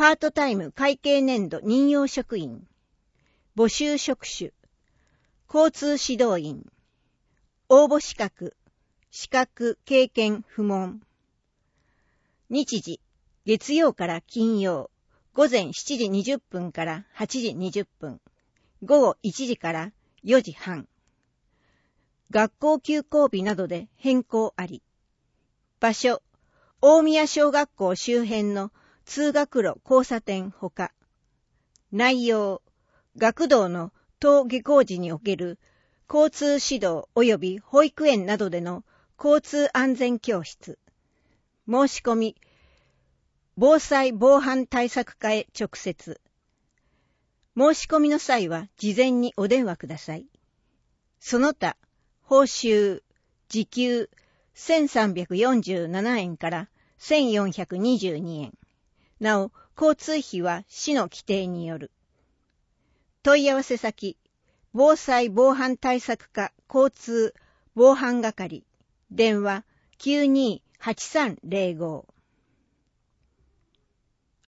パートタイム会計年度任用職員、募集職種、交通指導員、応募資格、経験不問。日時、月曜から金曜、午前7時20分から8時20分、午後1時から4時半。学校休校日などで変更あり。場所、大宮小学校周辺の通学路交差点ほか。内容、学童の登下校時における交通指導及び保育園などでの交通安全教室。申し込み、防災防犯対策課へ直接。申し込みの際は事前にお電話ください。その他、報酬、時給1347円から1422円。なお、交通費は市の規定による。問い合わせ先、防災防犯対策課交通防犯係、電話928305。